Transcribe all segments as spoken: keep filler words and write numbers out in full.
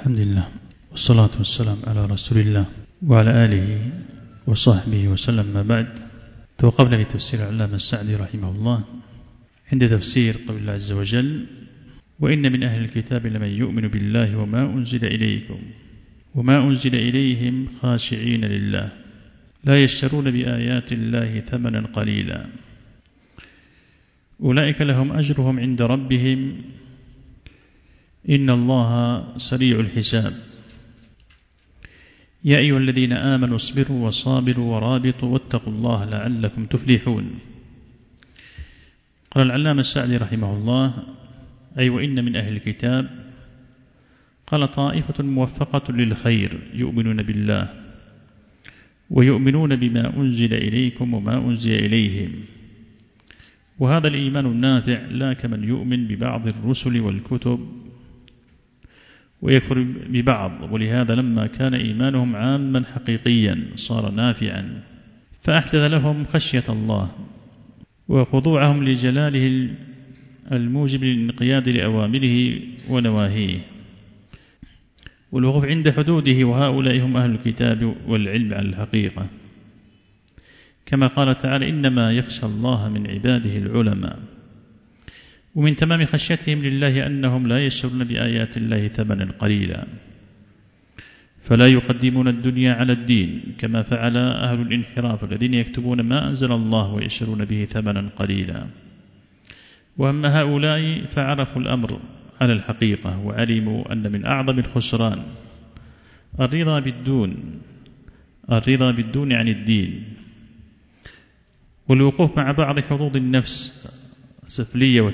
الحمد لله والصلاة والسلام على رسول الله وعلى آله وصحبه وسلم. ما بعد، توقفنا في تفسير العلامة السعدي رحمه الله عند تفسير قول الله عز وجل: وإن من أهل الكتاب لمن يؤمن بالله وما أنزل إليكم وما أنزل إليهم خاشعين لله لا يشترون بآيات الله ثمنا قليلا أولئك لهم أجرهم عند ربهم إن الله سريع الحساب. يا أيها الذين آمنوا اصبروا وصابروا ورابطوا واتقوا الله لعلكم تفلحون. قال العلامة السعدي رحمه الله: أي وإن من أهل الكتاب، قال طائفة موفقة للخير يؤمنون بالله ويؤمنون بما أنزل إليكم وما أنزل إليهم، وهذا الإيمان النافع لا كمن يؤمن ببعض الرسل والكتب ويكفر ببعض. ولهذا لما كان إيمانهم عاما حقيقيا صار نافعا، فأحدث لهم خشية الله وخضوعهم لجلاله الموجب للانقياد لأوامره ونواهيه والوقوف عند حدوده، وهؤلاء هم أهل الكتاب والعلم على الحقيقة، كما قال تعالى: إنما يخشى الله من عباده العلماء. ومن تمام خشيتهم لله أنهم لا يشترون بآيات الله ثمنا قليلا، فلا يقدمون الدنيا على الدين كما فعل أهل الانحراف الذين يكتبون ما أنزل الله ويشترون به ثمنا قليلا. وأما هؤلاء فعرفوا الأمر على الحقيقة وعلموا أن من أعظم الخسران الرضا بالدون الرضا بالدون عن الدين، والوقوف مع بعض حظوظ النفس السفلية،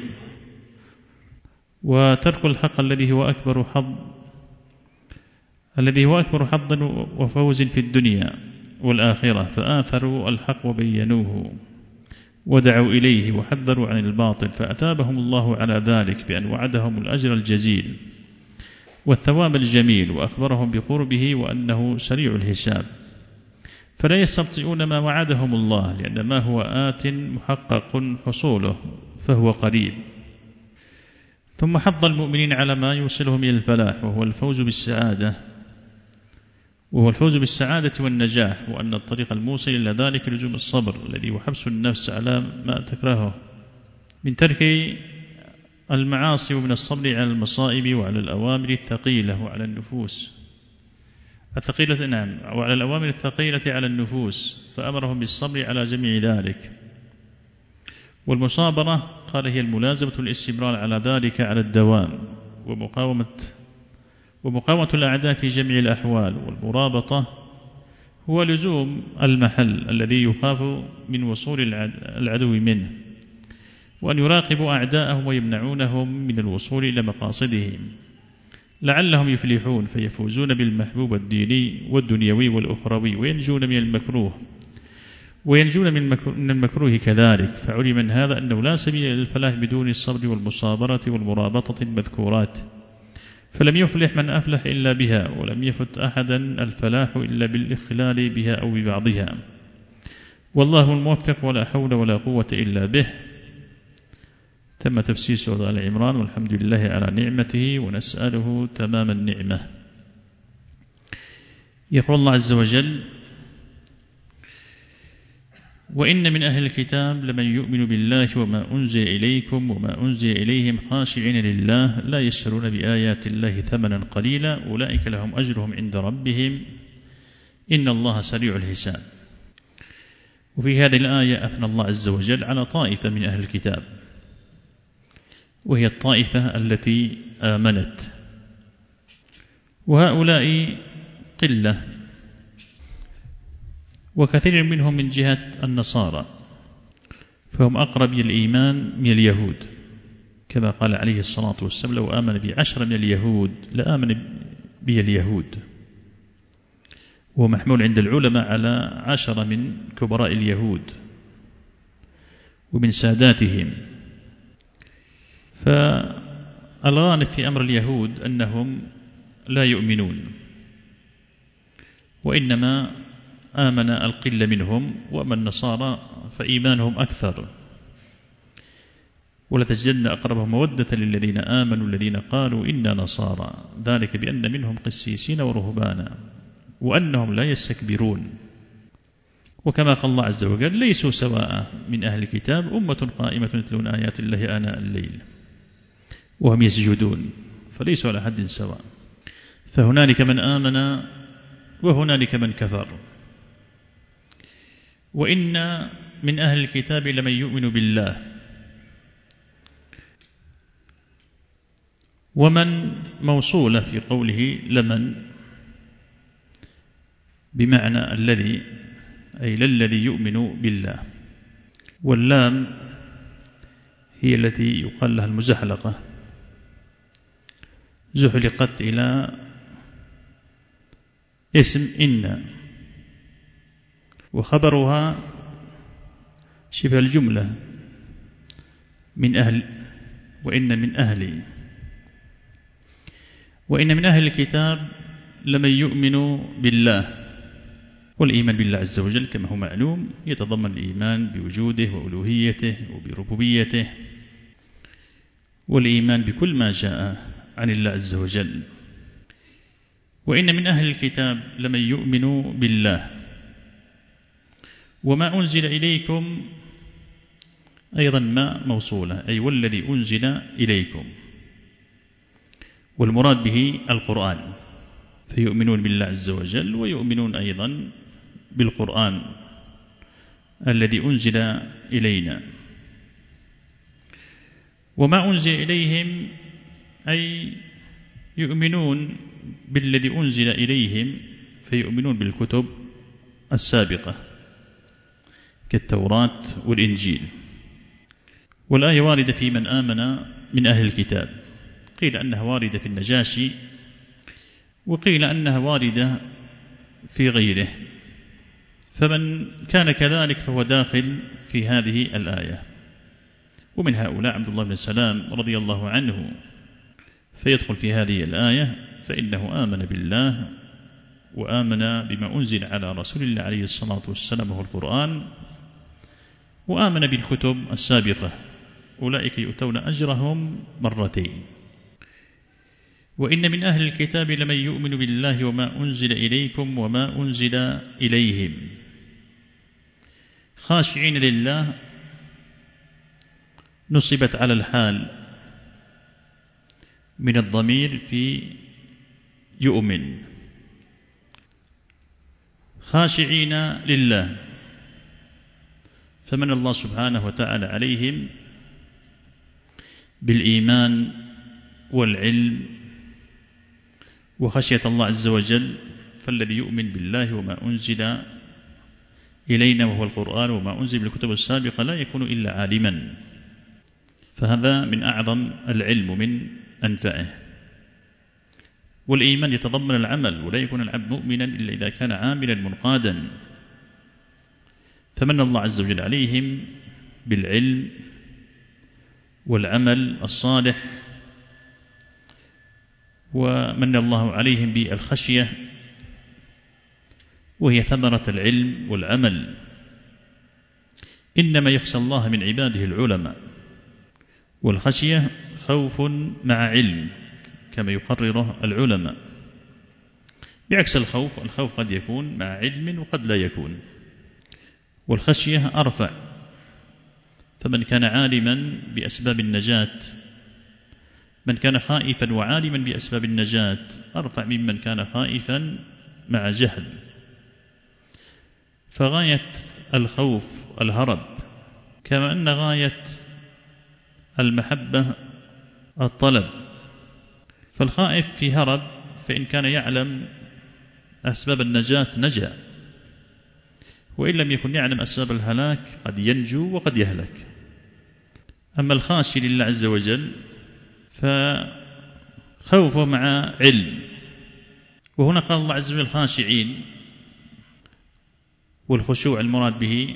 وترك الحق الذي هو أكبر حظ الذي هو أكبر حظ وفوز في الدنيا والآخرة، فآثروا الحق وبينوه ودعوا إليه وحذروا عن الباطل، فأثابهم الله على ذلك بأن وعدهم الأجر الجزيل والثواب الجميل، وأخبرهم بقربه وأنه سريع الحساب، فلا يستبطئون ما وعدهم الله، لأن ما هو آت محقق حصوله فهو قريب. ثم حض المؤمنين على ما يوصلهم إلى الفلاح، وهو الفوز بالسعادة وهو الفوز بالسعادة والنجاح، وأن الطريق الموصل إلى ذلك لزوم الصبر الذي هو حبس النفس على ما تكرهه من ترك المعاصي، ومن الصبر على المصائب وعلى الأوامر الثقيلة وعلى النفوس الثقيلة نعم وعلى الأوامر الثقيلة على النفوس، فأمرهم بالصبر على جميع ذلك. والمصابرة قال هي الملازمة الاستمرار على ذلك على الدوام، ومقاومة ومقاومة الأعداء في جميع الأحوال. والمرابطة هو لزوم المحل الذي يخاف من وصول العدو منه، وأن يراقبوا أعداءهم ويمنعونهم من الوصول إلى مقاصدهم لعلهم يفلحون، فيفوزون بالمحبوب الديني والدنيوي والأخروي، وينجون من المكروه وينجون من المكروه كذلك. فعلم من هذا أنه لا سبيل إلى الفلاح بدون الصبر والمصابرة والمرابطة المذكورات، فلم يفلح من أفلح إلا بها، ولم يفت أحدا الفلاح إلا بالإخلال بها أو ببعضها، والله الموفق ولا حول ولا قوة إلا به. تم تفسير سورة آل عمران، والحمد لله على نعمته ونسأله تمام النعمة. يقول الله عز وجل: وإن من أهل الكتاب لمن يؤمن بالله وما أنزل إليكم وما أنزل إليهم خاشعين لله لا يشترون بآيات الله ثمنا قليلا أولئك لهم أجرهم عند ربهم إن الله سريع الحساب. وفي هذه الآية أثنى الله عز وجل على طائفة من أهل الكتاب، وهي الطائفة التي آمنت، وهؤلاء قلة، وكثير منهم من جهة النصارى، فهم أقرب الإيمان من اليهود، كما قال عليه الصلاة والسلام: لو آمن بي عشر من اليهود لآمن بي اليهود. وهو محمول عند العلماء على عشرة من كبراء اليهود ومن ساداتهم. فالغالب في أمر اليهود أنهم لا يؤمنون، وإنما آمن القلة منهم، وأما النصارى فإيمانهم أكثر. ولتجدن أقربهم مودة للذين آمنوا الذين قالوا إنا نصارى ذلك بأن منهم قسيسين ورهبانا وأنهم لا يستكبرون. وكما قال الله عز وجل ليسوا سواء من أهل الكتاب أمة قائمة يتلون آيات الله آناء الليل وهم يسجدون، فليسوا على حد سواء. فهنالك من آمن وهنالك من كفر. وإن من أهل الكتاب لمن يؤمن بالله ومن موصولة في قوله لمن بمعنى الذي، أي للذي يؤمن بالله، واللام هي التي يقال لها المزحلقة، زحلقت إلى اسم إن، وخبرها شبه الجملة من أهل، وإن من أهلي. وإن من أهل الكتاب لمن يؤمن بالله، والإيمان بالله عز وجل كما هو معلوم يتضمن الإيمان بوجوده وألوهيته وبربوبيته، والإيمان بكل ما جاء عن الله عز وجل. وإن من أهل الكتاب لمن يؤمن بالله وما أنزل إليكم، أيضا ما موصولة، أي والذي أنزل إليكم، والمراد به القرآن، فيؤمنون بالله عز وجل ويؤمنون أيضا بالقرآن الذي أنزل إلينا. وما أنزل إليهم أي يؤمنون بالذي أنزل إليهم، فيؤمنون بالكتب السابقة كالتوراة والإنجيل. والآية واردة في من آمن من أهل الكتاب، قيل أنها واردة في النجاشي، وقيل أنها واردة في غيره، فمن كان كذلك فهو داخل في هذه الآية. ومن هؤلاء عبد الله بن سلام رضي الله عنه، فيدخل في هذه الآية، فإنه آمن بالله وآمن بما أنزل على رسول الله عليه الصلاة والسلام وهو القرآن، وآمن بالكتب السابقة، أولئك يؤتون أجرهم مرتين. وإن من أهل الكتاب لمن يؤمن بالله وما أنزل إليكم وما أنزل إليهم خاشعين لله، نصبت على الحال من الضمير في يؤمن، خاشعين لله، فمن الله سبحانه وتعالى عليهم بالإيمان والعلم وخشية الله عز وجل. فالذي يؤمن بالله وما أنزل إلينا وهو القرآن وما أنزل بالكتب السابقة لا يكون إلا عالما، فهذا من أعظم العلم من أنفعه. والإيمان يتضمن العمل، ولا يكون العبد مؤمنا إلا إذا كان عاملا منقادا. فمن الله عز وجل عليهم بالعلم والعمل الصالح، ومن الله عليهم بالخشية، وهي ثمرة العلم والعمل. إنما يخشى الله من عباده العلماء، والخشية خوف مع علم كما يقرره العلماء، بعكس الخوف. الخوف قد يكون مع علم وقد لا يكون، والخشية أرفع. فمن كان عالما بأسباب النجاة، من كان خائفا وعالما بأسباب النجاة أرفع ممن كان خائفا مع جهل. فغاية الخوف الهرب، كما أن غاية المحبة الطلب. فالخائف في هرب، فإن كان يعلم أسباب النجاة نجا، وإن لم يكن يعلم أسباب الهلاك قد ينجو وقد يهلك. أما الخاشي لله عز وجل فخوفه مع علم. وهنا قال الله عز وجل خاشعين، والخشوع المراد به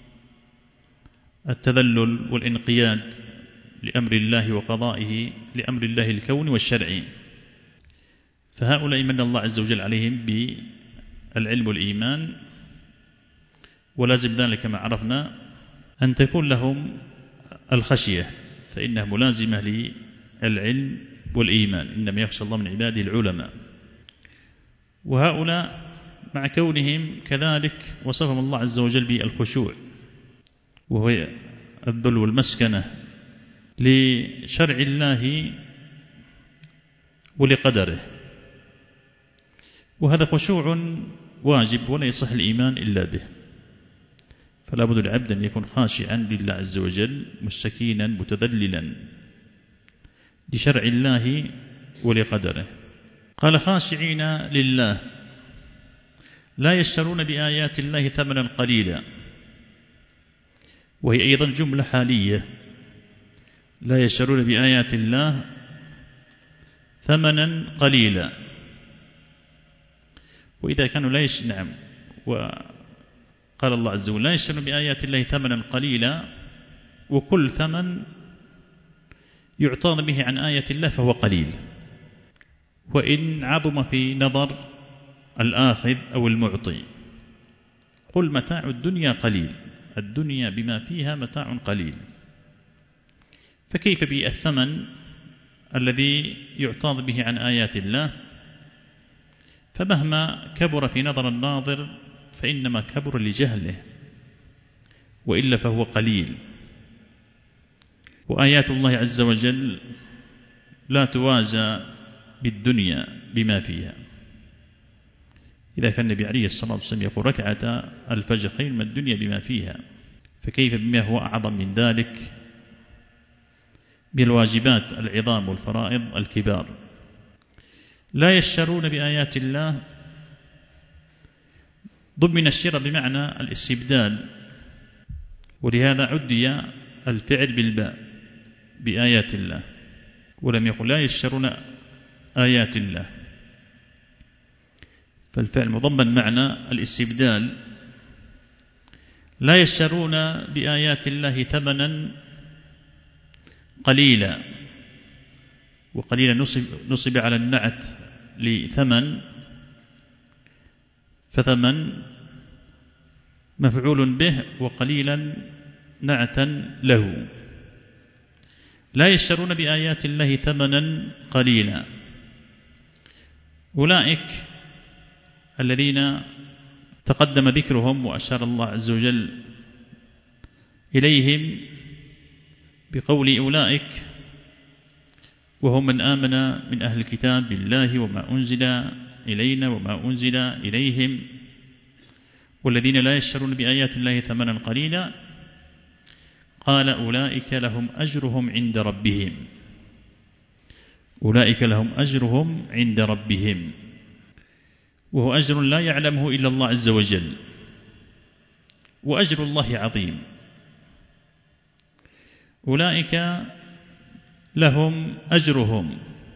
التذلل والانقياد لأمر الله وقضائه، لأمر الله الكون والشرعي. فهؤلاء من الله عز وجل عليهم بالعلم والإيمان، ولازم ذلك كما عرفنا أن تكون لهم الخشية، فإنها ملازمة للعلم والإيمان، إنما يخشى الله من عباده العلماء. وهؤلاء مع كونهم كذلك وصفهم الله عز وجل بالخشوع، وهو الذل والمسكنة لشرع الله ولقدره، وهذا خشوع واجب ولا يصح الإيمان إلا به. فلا بد العبد أن يكون خاشعا لله عز وجل، مستكينا متذللا لشرع الله ولقدره. قال خاشعين لله لا يشترون بآيات الله ثمنا قليلا، وهي أيضا جملة حالية، لا يشترون بآيات الله ثمنا قليلا. وإذا كانوا لا يش... نعم وقال الله عز وجل لا يشترون بآيات الله ثمنا قليلا، وكل ثمن يعتاض به عن آية الله فهو قليل، وإن عظم في نظر الآخذ أو المعطي. قل متاع الدنيا قليل، الدنيا بما فيها متاع قليل، فكيف بالثمن الذي يعتاض به عن آيات الله؟ فمهما كبر في نظر الناظر فإنما كبر لجهله، وإلا فهو قليل. وآيات الله عز وجل لا توازى بالدنيا بما فيها. إذا كان النبي عليه الصلاة والسلام يقول ركعة الفجر خير من الدنيا بما فيها، فكيف بما هو أعظم من ذلك بالواجبات العظام والفرائض الكبار. لا يشترون بآيات الله ضمن الشراء بمعنى الاستبدال، ولهذا عدي الفعل بالباء بآيات الله، ولم يقل لا يشترون آيات الله، فالفعل مضمن معنى الاستبدال. لا يشترون بآيات الله ثمنا قليلا، وقليلا نصب, نصب على النعت لثمن، فثمن مفعول به وقليلا نعتا له. لا يشترون بآيات الله ثمنا قليلا، أولئك الذين تقدم ذكرهم وأشار الله عز وجل إليهم بقول أولئك، وهم من آمن من أهل الكتاب بالله وما أنزل إلينا وما أنزل إليهم، والذين لا يشترون بآيات الله ثمنا قليلا. قال أولئك لهم أجرهم عند ربهم، أولئك لهم أجرهم عند ربهم، وهو أجر لا يعلمه إلا الله عز وجل، وأجر الله عظيم. أولئك لهم أجرهم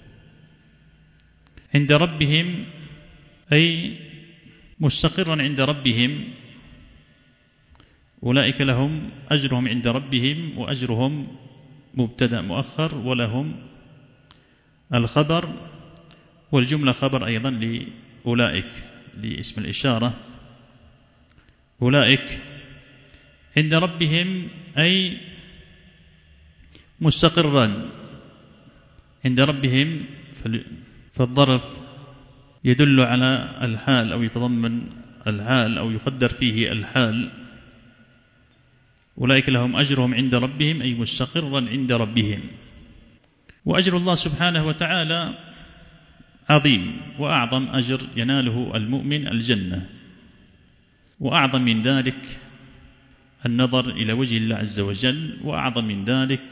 عند ربهم، أي مستقرا عند ربهم. أولئك لهم أجرهم عند ربهم، وأجرهم مبتدأ مؤخر، ولهم الخبر، والجملة خبر أيضا لأولئك لاسم الإشارة. أولئك عند ربهم أي مستقرا عند ربهم، فالظرف يدل على الحال أو يتضمن الحال أو يقدر فيه الحال. أولئك لهم أجرهم عند ربهم أي مستقرا عند ربهم. وأجر الله سبحانه وتعالى عظيم، وأعظم أجر يناله المؤمن الجنة، وأعظم من ذلك النظر إلى وجه الله عز وجل، وأعظم من ذلك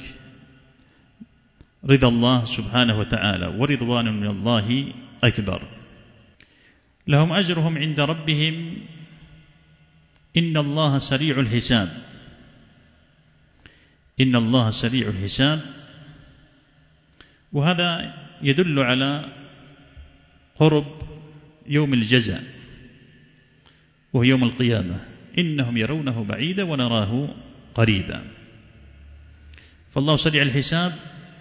رضا الله سبحانه وتعالى، ورضوان من الله أكبر. لهم أجرهم عند ربهم إن الله سريع الحساب، إن الله سريع الحساب. وهذا يدل على قرب يوم الجزاء، وهو يوم القيامة. إنهم يرونه بعيدا ونراه قريبا، فالله سريع الحساب.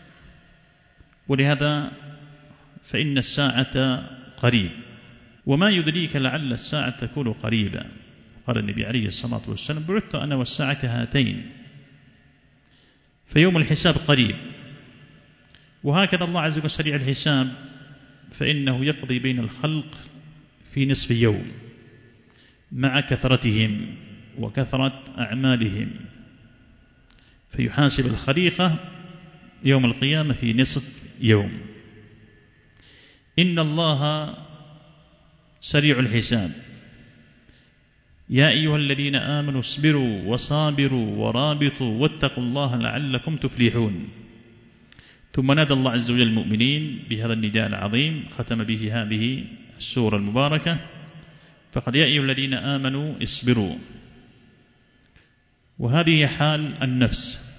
ولهذا فإن الساعة قريب، وما يدريك لعل الساعة تكون قريبا. قال النبي عليه الصلاة والسلام بعثت أنا والساعة كهاتين، فيوم الحساب قريب، وهكذا الله عز وجل سريع الحساب، فإنه يقضي بين الخلق في نصف يوم مع كثرتهم وكثرة أعمالهم، فيحاسب الخليقة يوم القيامة في نصف يوم. إن الله سريع الحساب. يا أيها الذين آمنوا اصبروا وصابروا ورابطوا واتقوا الله لعلكم تفلحون. ثم نادى الله عز وجل المؤمنين بهذا النداء العظيم، ختم به هذه السورة المباركة، فقد يا أيها الذين آمنوا اصبروا، وهذه حال النفس،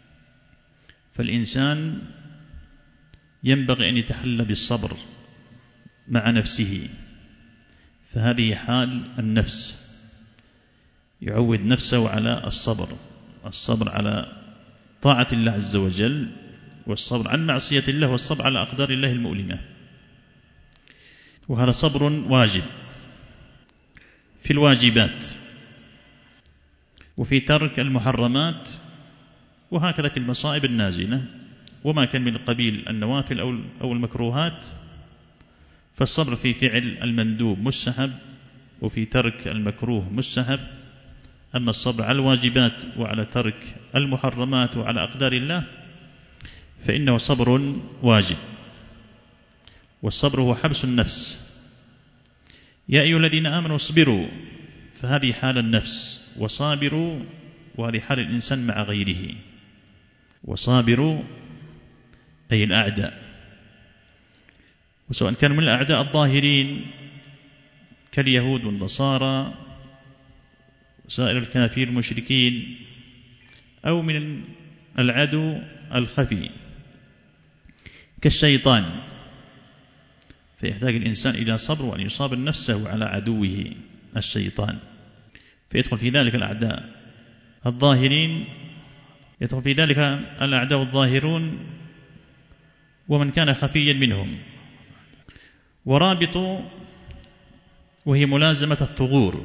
فالإنسان ينبغي أن يتحلى بالصبر مع نفسه، فهذه حال النفس، يعود نفسه على الصبر، الصبر على طاعة الله عز وجل، والصبر عن معصية الله، والصبر على أقدار الله المؤلمة، وهذا صبر واجب في الواجبات وفي ترك المحرمات، وهكذا في المصائب النازلة، وما كان من قبيل النوافل أو المكروهات، فالصبر في فعل المندوب مستحب، وفي ترك المكروه مستحب. أما الصبر على الواجبات وعلى ترك المحرمات وعلى أقدار الله فإنه صبر واجب، والصبر هو حبس النفس. يا أيها الذين آمنوا اصبروا، فهذه حال النفس، وصابروا، وهذه حال الإنسان مع غيره. وصابروا أي الأعداء، وسواء كانوا من الأعداء الظاهرين كاليهود والنصارى وسائر الكافرين المشركين، أو من العدو الخفي كالشيطان، فيحتاج الإنسان إلى صبر وأن يصابر نفسه على عدوه الشيطان، فيدخل في ذلك الأعداء الظاهرين، يدخل في ذلك الأعداء الظاهرون ومن كان خفيا منهم. ورابطوا، وهي ملازمة الثغور،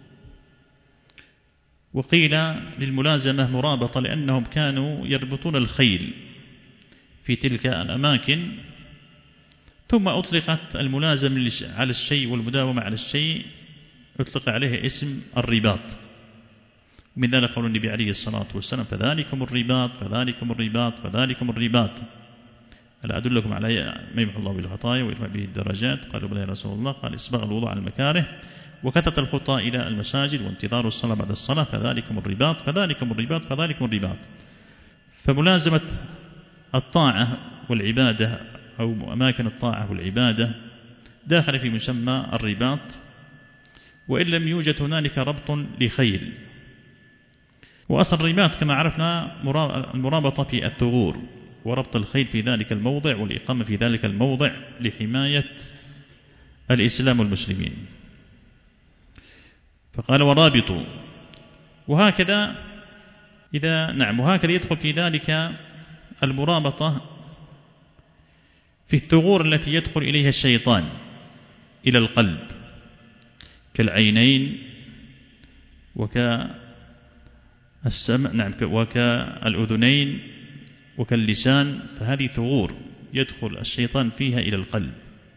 وقيل للملازمة مرابطة لأنهم كانوا يربطون الخيل في تلك الأماكن، ثم أطلقت الملازمة على الشيء والمداومة على الشيء، أطلق عليه اسم الرباط. ومن ذلك قول النبي عليه الصلاة والسلام: فذلكم الرباط فذلكم الرباط فذلكم الرباط، ألا أدلكم على ما يمحو الله بالخطايا ويرفع به الدرجات؟ قالوا بلى يا رسول الله. قال: إسباغ الوضوء على المكاره، وكثرة الخطى إلى المساجد، وانتظار الصلاة بعد الصلاة، فذلكم الرباط فذلكم الرباط فذلكم الرباط. فملازمة الطاعة والعبادة أو أماكن الطاعة والعبادة داخل في مسمى الرباط، وإن لم يوجد هنالك ربط لخيل. وأصل الرباط كما عرفنا المرابطة في الثغور، وربط الخيل في ذلك الموضع، والإقامة في ذلك الموضع لحماية الإسلام والمسلمين. فقال: ورابطوا. وهكذا إذا نعم وهكذا يدخل في ذلك المرابطة في الثغور التي يدخل إليها الشيطان إلى القلب، كالعينين وكالسمع نعم وكالأذنين وكاللسان، فهذه ثغور يدخل الشيطان فيها إلى القلب،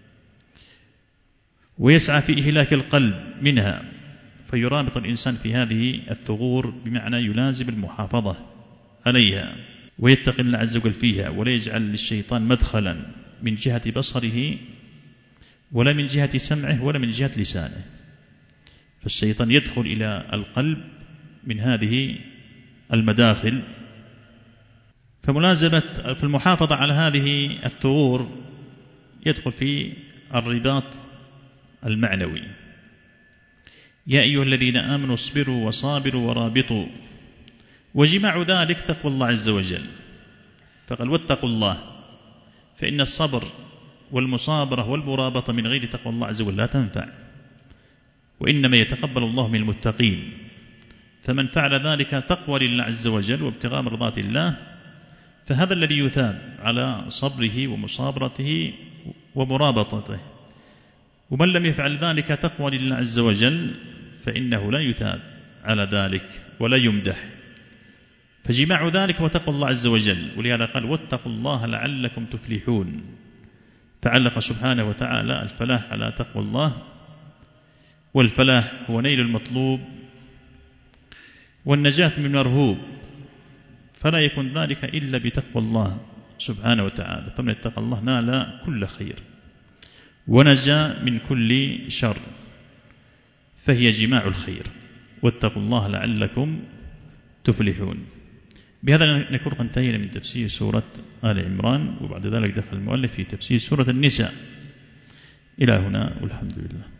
ويسعى في إهلاك القلب منها، فيرابط الإنسان في هذه الثغور، بمعنى يلازم المحافظة عليها، ويتقي الله عز وجل فيها، ولا يجعل للشيطان مدخلا من جهة بصره ولا من جهة سمعه ولا من جهة لسانه. فالشيطان يدخل إلى القلب من هذه المداخل، فملازمة في المحافظة على هذه الثغور يدخل في الرباط المعنوي. يا أيها الذين آمنوا اصبروا وصابروا ورابطوا، وجماع ذلك تقوى الله عز وجل، فقال: واتقوا الله، فإن الصبر والمصابرة والمرابطة من غير تقوى الله عز وجل لا تنفع، وإنما يتقبل الله من المتقين. فمن فعل ذلك تقوى لله عز وجل وابتغاء مرضات الله، فهذا الذي يثاب على صبره ومصابرته ومرابطته. ومن لم يفعل ذلك تقوى لله عز وجل فإنه لا يثاب على ذلك ولا يمدح، فجماع ذلك هو تقوى الله عز وجل، ولهذا قال واتقوا الله لعلكم تفلحون، فعلق سبحانه وتعالى الفلاح على تقوى الله، والفلاح هو نيل المطلوب والنجاة من المرهوب، فلا يكون ذلك إلا بتقوى الله سبحانه وتعالى، فمن اتقى الله نال كل خير ونجا من كل شر، فهي جماع الخير، واتقوا الله لعلكم تفلحون. بهذا نكون قد انتهينا من تفسير سورة آل عمران، وبعد ذلك دخل المؤلف في تفسير سورة النساء. إلى هنا والحمد لله.